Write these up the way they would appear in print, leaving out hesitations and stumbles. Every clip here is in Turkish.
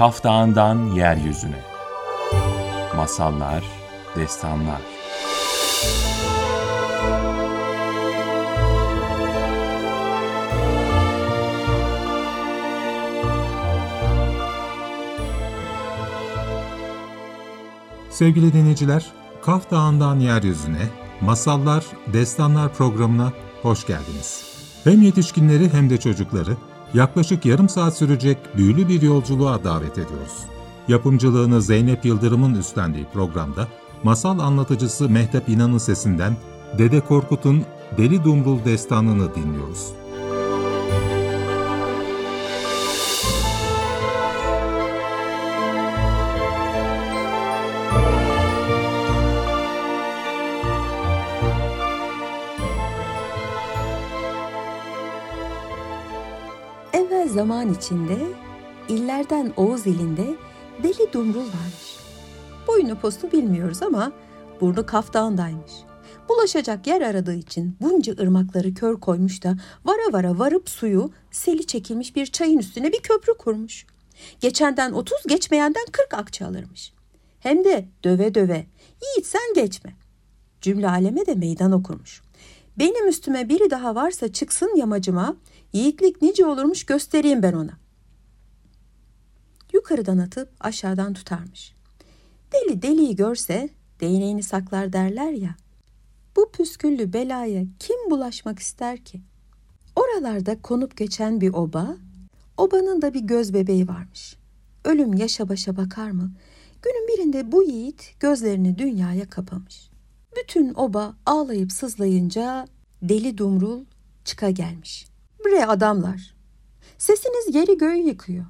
Kaf Dağı'ndan yeryüzüne. Masallar, destanlar. Sevgili dinleyiciler, Kaf Dağı'ndan yeryüzüne, Masallar, Destanlar programına hoş geldiniz. Hem yetişkinleri hem de çocukları yaklaşık yarım saat sürecek büyülü bir yolculuğa davet ediyoruz. Yapımcılığını Zeynep Yıldırım'ın üstlendiği programda masal anlatıcısı Mehtap İnan'ın sesinden Dede Korkut'un Deli Dumrul destanını dinliyoruz. Evvel zaman içinde, illerden Oğuz ilinde Deli Dumrul varmış. Boyunu postu bilmiyoruz ama burnu Kaf Dağı'ndaymış. Bulaşacak yer aradığı için bunca ırmakları kör koymuş da vara vara varıp suyu seli çekilmiş bir çayın üstüne bir köprü kurmuş. Geçenden 30, geçmeyenden 40 akçe alırmış. Hem de döve döve, yiğit sen geçme. Cümle aleme de meydan okurmuş. Benim üstüme biri daha varsa çıksın yamacıma, yiğitlik nice olurmuş göstereyim ben ona. Yukarıdan atıp aşağıdan tutarmış. Deli deliyi görse değneğini saklar derler ya. Bu püsküllü belaya kim bulaşmak ister ki? Oralarda konup geçen bir oba, obanın da bir göz bebeği varmış. Ölüm yaşa başa bakar mı? Günün birinde bu yiğit gözlerini dünyaya kapamış. Bütün oba ağlayıp sızlayınca Deli Dumrul çıka gelmiş. Bre adamlar, sesiniz yeri göğü yıkıyor.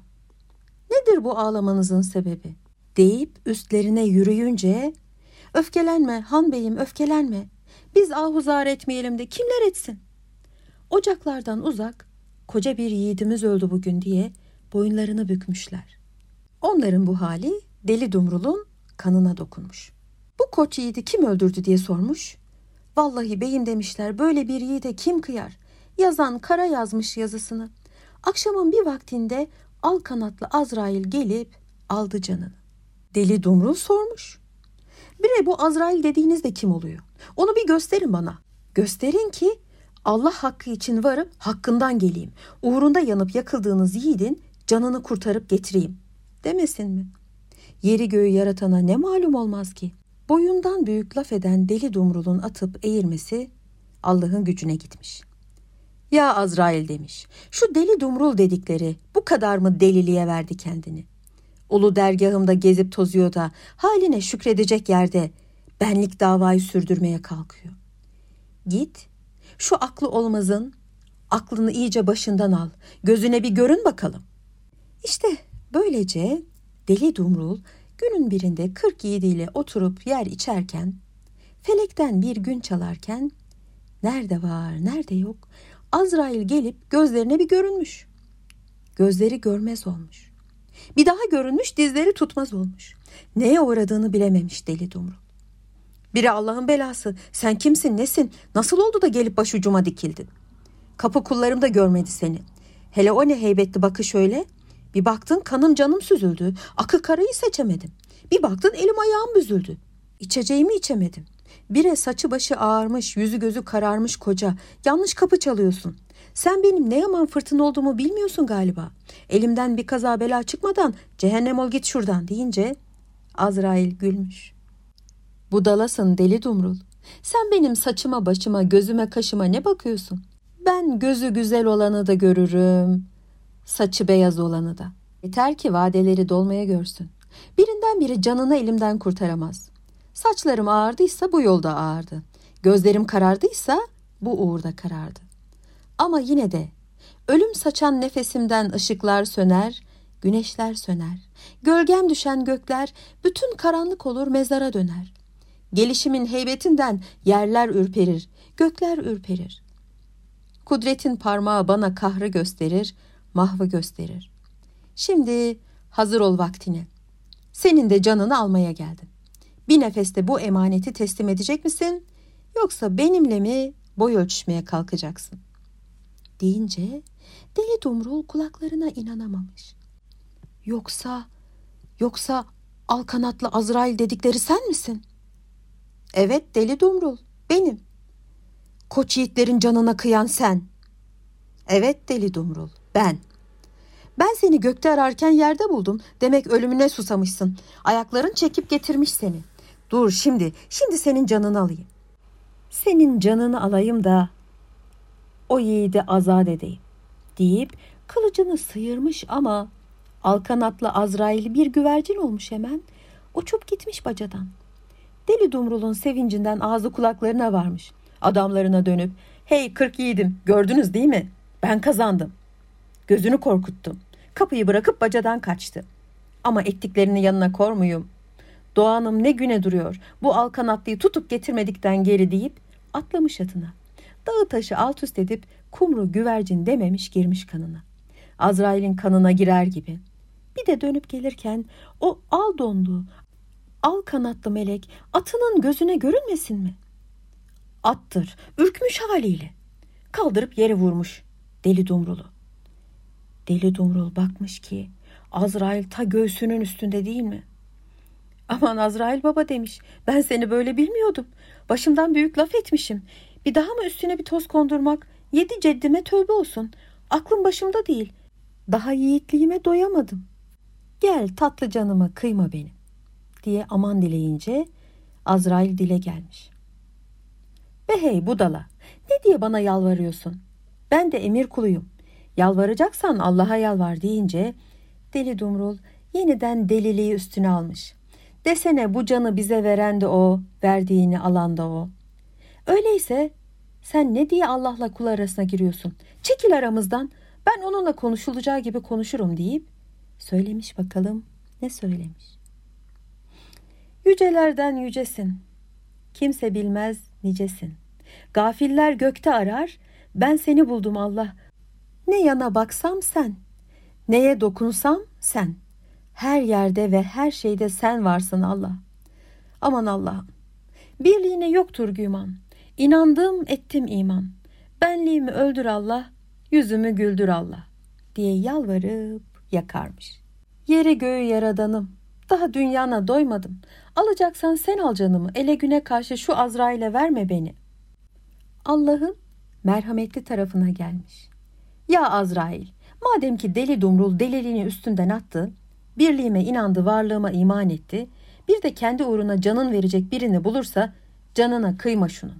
Nedir bu ağlamanızın sebebi? Deyip üstlerine yürüyünce, öfkelenme han beyim öfkelenme, biz ahuzar etmeyelim de kimler etsin? Ocaklardan uzak, koca bir yiğidimiz öldü bugün diye boyunlarını bükmüşler. Onların bu hali Deli Dumrul'un kanına dokunmuş. Bu koç yiğidi kim öldürdü diye sormuş. Vallahi beyim demişler, böyle bir yiğide kim kıyar? Yazan kara yazmış yazısını. Akşamın bir vaktinde al kanatlı Azrail gelip aldı canını. Deli Dumrul sormuş. Bire bu Azrail dediğiniz de kim oluyor? Onu bir gösterin bana. Gösterin ki Allah hakkı için varıp hakkından geleyim. Uğrunda yanıp yakıldığınız yiğidin canını kurtarıp getireyim demesin mi? Yeri göğü yaratana ne malum olmaz ki? Boyundan büyük laf eden Deli Dumrul'un atıp eğirmesi Allah'ın gücüne gitmiş. Ya Azrail demiş, şu Deli Dumrul dedikleri bu kadar mı deliliğe verdi kendini? Ulu dergahımda gezip tozuyor da haline şükredecek yerde benlik davayı sürdürmeye kalkıyor. Git, şu aklı olmazın aklını iyice başından al, gözüne bir görün bakalım. İşte böylece Deli Dumrul günün birinde 40 yiğidiyle oturup yer içerken, felekten bir gün çalarken, nerede var nerede yok, Azrail gelip gözlerine bir görünmüş. Gözleri görmez olmuş. Bir daha görünmüş, dizleri tutmaz olmuş. Neye uğradığını bilememiş Deli Dumrul. Biri Allah'ın belası, sen kimsin nesin, nasıl oldu da gelip başucuma dikildin? Kapı kullarım da görmedi seni. Hele o ne heybetli bakış öyle. Bir baktın kanım canım süzüldü, akı karayı seçemedim. Bir baktın elim ayağım büzüldü. İçeceğimi içemedim. Bire saçı başı ağarmış, yüzü gözü kararmış koca. Yanlış kapı çalıyorsun. Sen benim ne yaman fırtına olduğumu bilmiyorsun galiba. Elimden bir kaza bela çıkmadan cehennem ol git şuradan deyince Azrail gülmüş. Budalasın Deli Dumrul. Sen benim saçıma başıma gözüme kaşıma ne bakıyorsun? Ben gözü güzel olanı da görürüm, saçı beyaz olanı da. Yeter ki vadeleri dolmaya görsün. Birinden biri canını elimden kurtaramaz. Saçlarım ağardıysa bu yolda ağardı. Gözlerim karardıysa bu uğurda karardı. Ama yine de ölüm saçan nefesimden ışıklar söner, güneşler söner. Gölgem düşen gökler bütün karanlık olur mezara döner. Gelişimin heybetinden yerler ürperir, gökler ürperir. Kudretin parmağı bana kahrı gösterir, mahvı gösterir. Şimdi hazır ol vaktine. Senin de canını almaya geldim. Bir nefeste bu emaneti teslim edecek misin? Yoksa benimle mi boy ölçüşmeye kalkacaksın? Deyince Deli Dumrul kulaklarına inanamamış. Yoksa Yoksa al kanatlı Azrail dedikleri sen misin? Evet Deli Dumrul, benim. Koç yiğitlerin canına kıyan sen. Evet Deli Dumrul, ben. Ben seni gökte ararken yerde buldum. Demek ölümüne susamışsın. Ayakların çekip getirmiş seni. Dur şimdi senin canını alayım. Senin canını alayım da o yiğidi azat edeyim deyip kılıcını sıyırmış ama alkanatlı Azrail bir güvercin olmuş hemen. Uçup gitmiş bacadan. Deli Dumrul'un sevincinden ağzı kulaklarına varmış. Adamlarına dönüp hey 40 yiğidim gördünüz değil mi? Ben kazandım. Gözünü korkuttum. Kapıyı bırakıp bacadan kaçtı. Ama ettiklerini yanına kor muyum? Doğanım ne güne duruyor. Bu alkanatlıyı tutup getirmedikten geri deyip atlamış atına. Dağı taşı alt üst edip kumru güvercin dememiş girmiş kanına. Azrail'in kanına girer gibi. Bir de dönüp gelirken o al donlu, al kanatlı melek atının gözüne görünmesin mi? Attır, ürkmüş haliyle. Kaldırıp yere vurmuş Deli Dumrul'u. Deli Dumrul bakmış ki Azrail ta göğsünün üstünde değil mi? Aman Azrail baba demiş, ben seni böyle bilmiyordum. Başımdan büyük laf etmişim. Bir daha mı üstüne bir toz kondurmak? 7 ceddime tövbe olsun. Aklım başımda değil. Daha yiğitliğime doyamadım. Gel tatlı canıma kıyma benim diye aman dileyince Azrail dile gelmiş. Be hey budala, ne diye bana yalvarıyorsun? Ben de emir kuluyum. Yalvaracaksan Allah'a yalvar deyince Deli Dumrul yeniden deliliği üstüne almış. Desene bu canı bize veren de o, verdiğini alan da o. Öyleyse sen ne diye Allah'la kul arasına giriyorsun? Çekil aramızdan, ben onunla konuşulacağı gibi konuşurum deyip söylemiş bakalım ne söylemiş. Yücelerden yücesin, kimse bilmez nicesin. Gafiller gökte arar, ben seni buldum Allah. Ne yana baksam sen, neye dokunsam sen. Her yerde ve her şeyde sen varsın Allah. Aman Allah'ım, birliğine yoktur güman. İnandım ettim iman. Benliğimi öldür Allah, yüzümü güldür Allah diye yalvarıp yakarmış. Yeri göğü yaradanım, daha dünyana doymadım. Alacaksan sen al canımı, ele güne karşı şu Azrail'e verme beni. Allah'ın merhametli tarafına gelmiş. Ya Azrail, madem ki Deli Dumrul deliliğini üstünden attı, birliğime inandı, varlığıma iman etti, bir de kendi uğruna canın verecek birini bulursa canına kıyma şunu.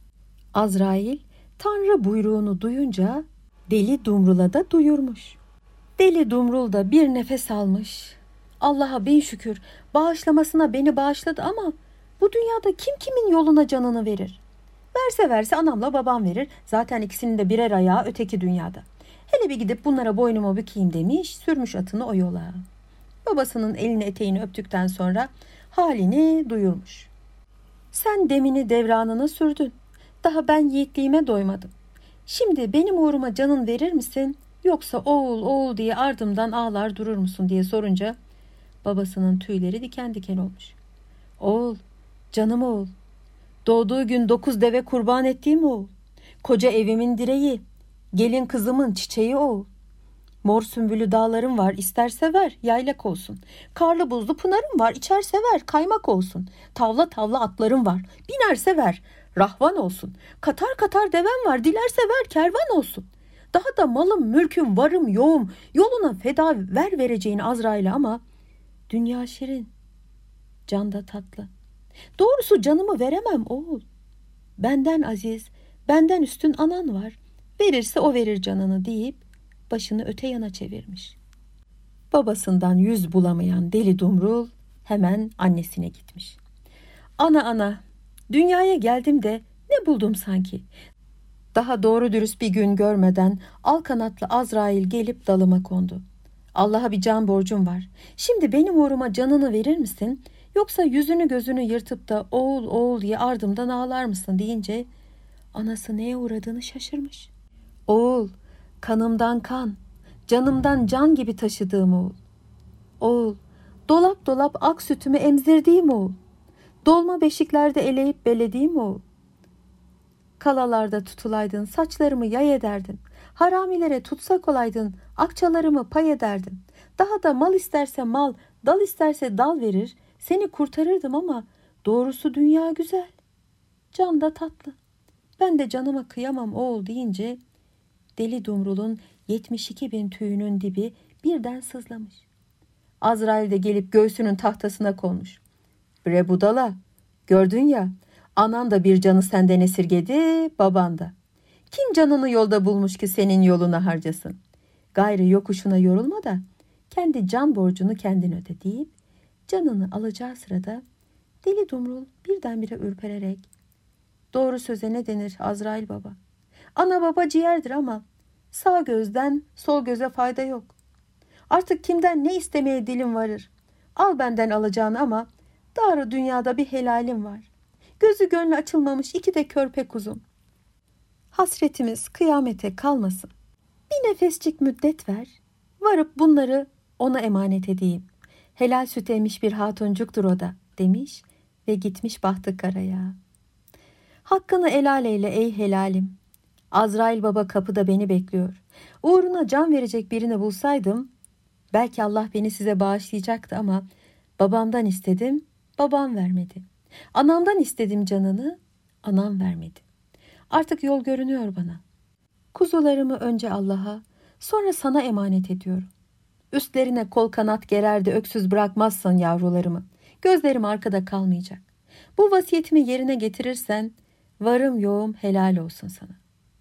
Azrail Tanrı buyruğunu duyunca Deli Dumrul'a da duyurmuş. Deli Dumrul da bir nefes almış. Allah'a bin şükür bağışlamasına beni bağışladı ama bu dünyada kim kimin yoluna canını verir? Verse anamla babam verir. Zaten ikisinin de birer ayağı öteki dünyada. Hele bir gidip bunlara boynumu bükeyim demiş, sürmüş atını o yola. Babasının elini eteğini öptükten sonra halini duyurmuş. Sen demini devranına sürdün. Daha ben yiğitliğime doymadım. Şimdi benim uğruma canın verir misin? Yoksa oğul oğul diye ardımdan ağlar durur musun diye sorunca babasının tüyleri diken diken olmuş. Oğul, canım oğul. Doğduğu gün 9 deve kurban ettiğim oğul. Koca evimin direği, gelin kızımın çiçeği oğul. Mor sümbülü dağlarım var, isterse ver, yaylak olsun. Karlı buzlu pınarım var, içerse ver, kaymak olsun. Tavla tavla atlarım var, binerse ver, rahvan olsun. Katar katar devem var, dilerse ver, kervan olsun. Daha da malım, mülküm, varım, yoğum, yoluna feda ver vereceğin Azrail'e ama dünya şirin, can da tatlı. Doğrusu canımı veremem oğul. Benden aziz, benden üstün anan var. Verirse o verir canını deyip başını öte yana çevirmiş. Babasından yüz bulamayan Deli Dumrul hemen annesine gitmiş. Ana, dünyaya geldim de ne buldum sanki? Daha doğru dürüst bir gün görmeden al kanatlı Azrail gelip dalıma kondu. Allah'a bir can borcum var. Şimdi benim uğruma canını verir misin? Yoksa yüzünü gözünü yırtıp da oğul oğul diye ardımdan ağlar mısın deyince anası neye uğradığını şaşırmış. Oğul, kanımdan kan, canımdan can gibi taşıdığım oğul. Oğul, dolap dolap ak sütümü emzirdiğim oğul. Dolma beşiklerde eleyip belediğim oğul. Kalalarda tutulaydın, saçlarımı yay ederdin. Haramilere tutsak olaydın, akçalarımı pay ederdin. Daha da mal isterse mal, Dal isterse dal verir, seni kurtarırdım ama doğrusu dünya güzel. Can da tatlı. Ben de canıma kıyamam oğul deyince Deli Dumrul'un 72.000 tüyünün dibi birden sızlamış. Azrail de gelip göğsünün tahtasına konmuş. Bre budala, gördün ya, anan da bir canı senden esirgedi, baban da. Kim canını yolda bulmuş ki senin yoluna harcasın? Gayrı yokuşuna yorulma da kendi can borcunu kendin öde deyip canını alacağı sırada Deli Dumrul birdenbire ürpererek, doğru söze ne denir Azrail baba? Ana baba ciğerdir ama sağ gözden sol göze fayda yok. Artık kimden ne istemeye dilim varır? Al benden alacağını ama darı dünyada bir helalim var. Gözü gönlü açılmamış 2 de körpe kuzum. Hasretimiz kıyamete kalmasın. Bir nefescik müddet ver. Varıp bunları ona emanet edeyim. Helal süt emmiş bir hatuncuktur o da demiş ve gitmiş bahtı karaya. Hakkını helal eyle ey helalim. Azrail baba kapıda beni bekliyor. Uğruna can verecek birini bulsaydım belki Allah beni size bağışlayacaktı ama babamdan istedim, babam vermedi. Anamdan istedim canını, anam vermedi. Artık yol görünüyor bana. Kuzularımı önce Allah'a, sonra sana emanet ediyorum. Üstlerine kol kanat gerer de öksüz bırakmazsan yavrularımı. Gözlerim arkada kalmayacak. Bu vasiyetimi yerine getirirsen varım yoğum helal olsun sana.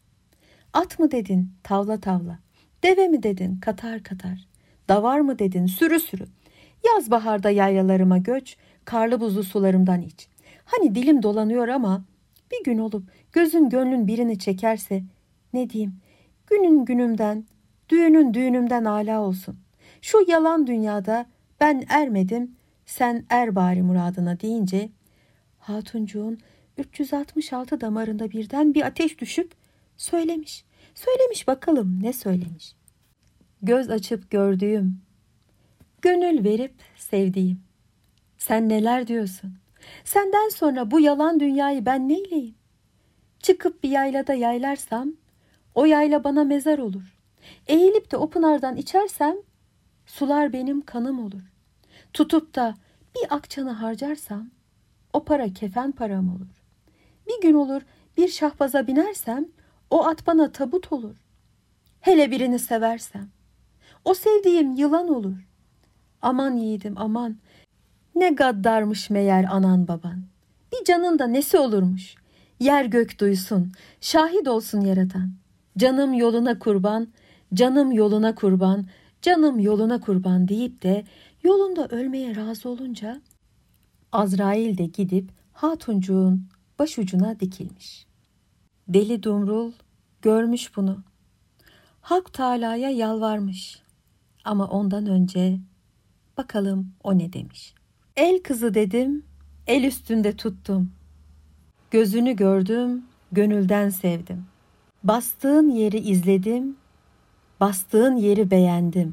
At mı dedin tavla tavla, deve mi dedin katar katar, davar mı dedin sürü sürü. Yaz baharda yaylalarıma göç, karlı buzlu sularımdan iç. Hani dilim dolanıyor ama bir gün olup gözün gönlün birini çekerse ne diyeyim, günün günümden, düğünün düğünümden âlâ olsun. Şu yalan dünyada ben ermedim, sen er bari muradına deyince hatuncuğun 366 damarında birden bir ateş düşüp söylemiş. Söylemiş bakalım ne söylemiş. Göz açıp gördüğüm, gönül verip sevdiğim. Sen neler diyorsun? Senden sonra bu yalan dünyayı ben neyleyim? Çıkıp bir yaylada yaylarsam o yayla bana mezar olur. Eğilip de o pınardan içersem sular benim kanım olur. Tutup da bir akçanı harcarsam o para kefen param olur. Bir gün olur bir şahbaza binersem o at bana tabut olur. Hele birini seversem o sevdiğim yılan olur. Aman yiğidim aman, ne gaddarmış meğer anan baban. Bir canın da nesi olurmuş. Yer gök duysun, şahit olsun yaratan. Canım yoluna kurban, canım yoluna kurban, canım yoluna kurban deyip de yolunda ölmeye razı olunca Azrail de gidip hatuncuğun başucuna dikilmiş. Deli Dumrul görmüş bunu. Hak Teâlâ'ya yalvarmış. Ama ondan önce bakalım o ne demiş. El kızı dedim, el üstünde tuttum. Gözünü gördüm, gönülden sevdim. Bastığın yeri izledim, bastığın yeri beğendim.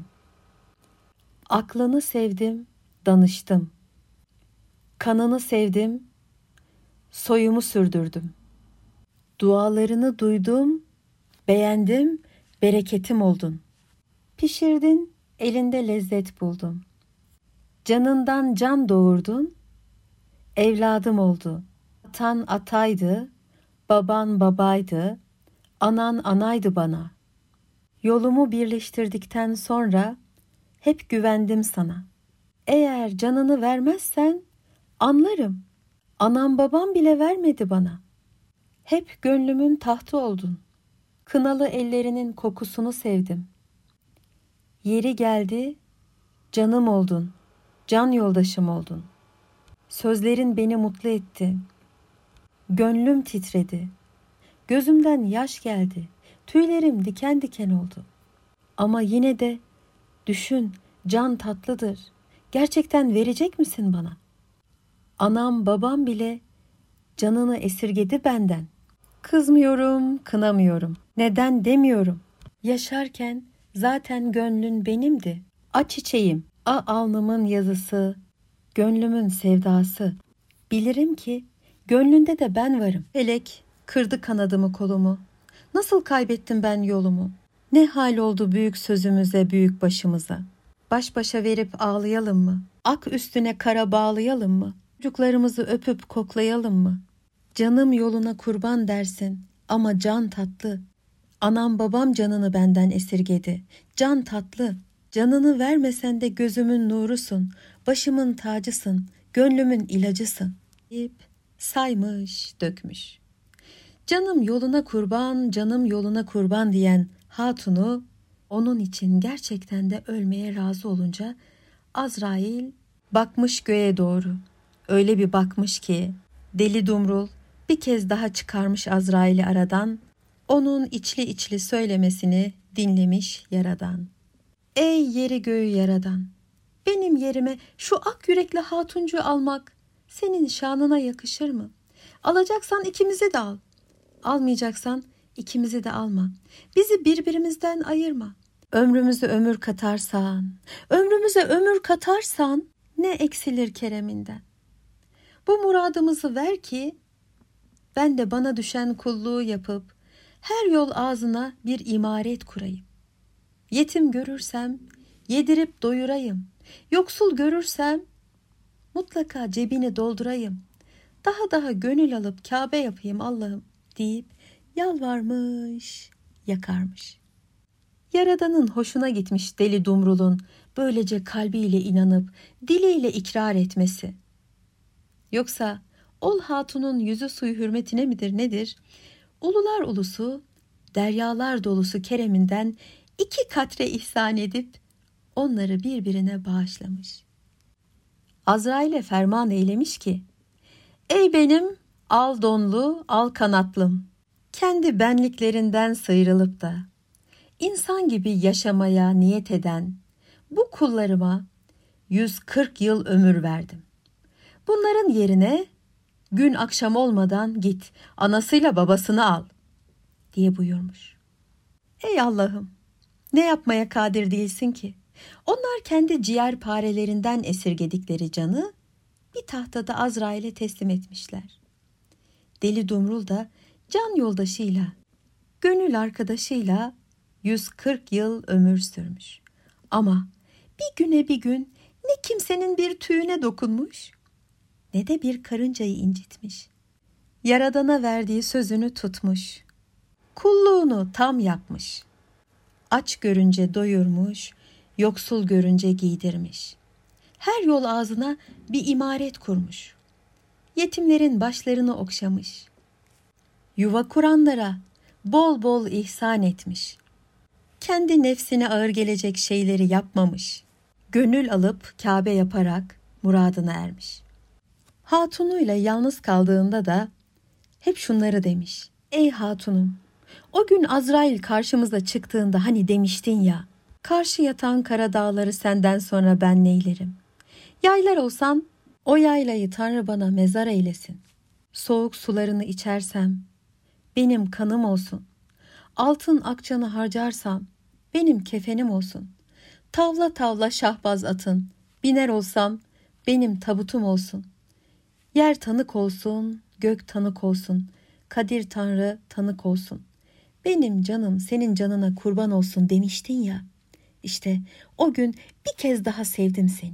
Aklını sevdim, danıştım. Kanını sevdim, soyumu sürdürdüm. Dualarını duydum, beğendim, bereketim oldun. Pişirdin, elinde lezzet buldum. Canından can doğurdun, evladım oldu. Atan ataydı, baban babaydı, anan anaydı bana. Yolumu birleştirdikten sonra hep güvendim sana. Eğer canını vermezsen anlarım. Anam babam bile vermedi bana. Hep gönlümün tahtı oldun. Kınalı ellerinin kokusunu sevdim. Yeri geldi, canım oldun, can yoldaşım oldun. Sözlerin beni mutlu etti. Gönlüm titredi. Gözümden yaş geldi. Tüylerim diken diken oldu. Ama yine de düşün, can tatlıdır. Gerçekten verecek misin bana? Anam babam bile canını esirgedi benden. Kızmıyorum, kınamıyorum. Neden demiyorum. Yaşarken zaten gönlün benimdi. A çiçeğim, a alnımın yazısı, gönlümün sevdası. Bilirim ki gönlünde de ben varım. Felek kırdı kanadımı kolumu. Nasıl kaybettim ben yolumu? Ne hal oldu büyük sözümüze, büyük başımıza? Baş başa verip ağlayalım mı? Ak üstüne kara bağlayalım mı? Çocuklarımızı öpüp koklayalım mı? Canım yoluna kurban dersin ama can tatlı. Anam babam canını benden esirgedi. Can tatlı. Canını vermesen de gözümün nurusun. Başımın tacısın. Gönlümün ilacısın. deyip saymış, dökmüş. Canım yoluna kurban, canım yoluna kurban diyen hatunu onun için gerçekten de ölmeye razı olunca Azrail bakmış göğe doğru. Öyle bir bakmış ki Deli Dumrul bir kez daha çıkarmış Azrail'i aradan, onun içli içli söylemesini dinlemiş yaradan. Ey yeri göğü yaradan, benim yerime şu ak yürekli hatuncu almak senin şanına yakışır mı? Alacaksan ikimizi de al. Almayacaksan ikimizi de alma. Bizi birbirimizden ayırma. Ömrümüze ömür katarsan ne eksilir kereminden. Bu muradımızı ver ki ben de bana düşen kulluğu yapıp her yol ağzına bir imaret kurayım. Yetim görürsem yedirip doyurayım. Yoksul görürsem mutlaka cebini doldurayım. Daha gönül alıp Kabe yapayım Allah'ım deyip yalvarmış, yakarmış. Yaradanın hoşuna gitmiş Deli Dumrul'un böylece kalbiyle inanıp diliyle ikrar etmesi. Yoksa ol hatunun yüzü suyu hürmetine midir nedir? Ulular ulusu, deryalar dolusu kereminden 2 katre ihsan edip onları birbirine bağışlamış. Azrail'e ferman eylemiş ki, ey benim al donlu, al kanatlım, kendi benliklerinden sıyrılıp da insan gibi yaşamaya niyet eden bu kullarıma 140 yıl ömür verdim. Bunların yerine gün akşam olmadan git, anasıyla babasını al diye buyurmuş. Ey Allah'ım, ne yapmaya kadir değilsin ki? Onlar kendi ciğerparelerinden esirgedikleri canı bir tahtada Azrail'e teslim etmişler. Deli Dumrul da can yoldaşıyla, gönül arkadaşıyla 140 yıl ömür sürmüş. Ama bir güne bir gün ne kimsenin bir tüyüne dokunmuş, ne de bir karıncayı incitmiş. Yaradana verdiği sözünü tutmuş. Kulluğunu tam yapmış. Aç görünce doyurmuş, yoksul görünce giydirmiş. Her yol ağzına bir imaret kurmuş. Yetimlerin başlarını okşamış. Yuva kuranlara bol bol ihsan etmiş. Kendi nefsine ağır gelecek şeyleri yapmamış. Gönül alıp Kabe yaparak muradına ermiş. Hatunuyla yalnız kaldığında da hep şunları demiş. Ey hatunum, o gün Azrail karşımıza çıktığında hani demiştin ya, karşı yatan kara dağları senden sonra ben neylerim? Yaylar olsan o yaylayı Tanrı bana mezar eylesin. Soğuk sularını içersem benim kanım olsun. Altın akçanı harcarsam benim kefenim olsun. Tavla tavla şahbaz atın, biner olsam benim tabutum olsun. Yer tanık olsun, gök tanık olsun, Kadir Tanrı tanık olsun. Benim canım senin canına kurban olsun demiştin ya. İşte o gün bir kez daha sevdim seni.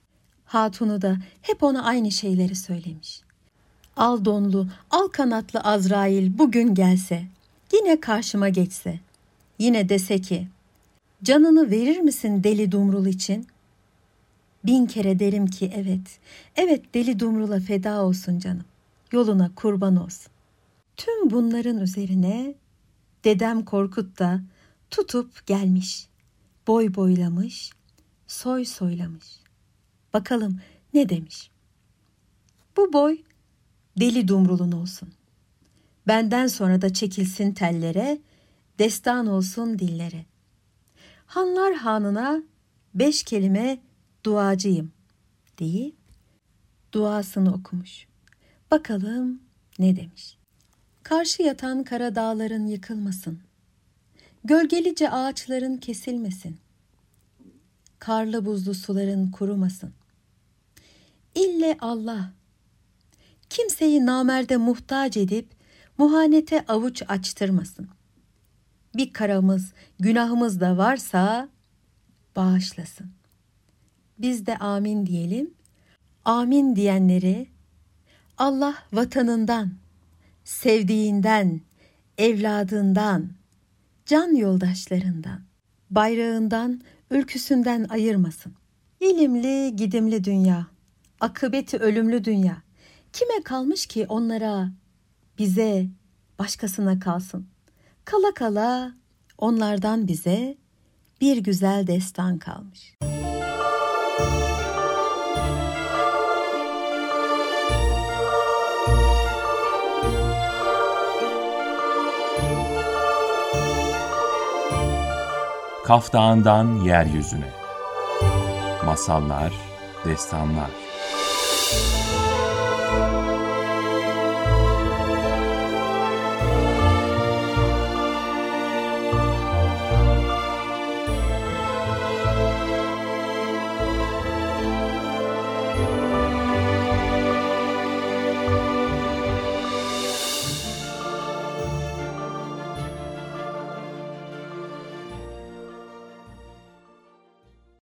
Hatunu da hep ona aynı şeyleri söylemiş. Al donlu, al kanatlı Azrail bugün gelse, yine karşıma geçse, yine dese ki, canını verir misin Deli Dumrul için? 1000 kere derim ki evet, evet Deli Dumrul'a feda olsun canım, yoluna kurban olsun. Tüm bunların üzerine dedem Korkut da tutup gelmiş, boy boylamış, soy soylamış. Bakalım ne demiş? Bu boy Deli Dumrul'un olsun. Benden sonra da çekilsin tellere, destan olsun dillere. Hanlar hanına 5 kelime duacıyım deyip duasını okumuş. Bakalım ne demiş? Karşı yatan kara dağların yıkılmasın. Gölgelice ağaçların kesilmesin. Karlı buzlu suların kurumasın. İlle Allah, kimseyi namerde muhtaç edip muhanete avuç açtırmasın. Bir karamız, günahımız da varsa bağışlasın. biz de amin diyelim. Amin diyenleri Allah vatanından, sevdiğinden, evladından, can yoldaşlarından, bayrağından, ülküsünden ayırmasın. İlimli, gidimli dünya, akıbeti ölümlü dünya. Kime kalmış ki onlara, bize, başkasına kalsın? Kala kala onlardan bize bir güzel destan kalmış. Kaf Dağı'ndan yeryüzüne. Masallar, destanlar.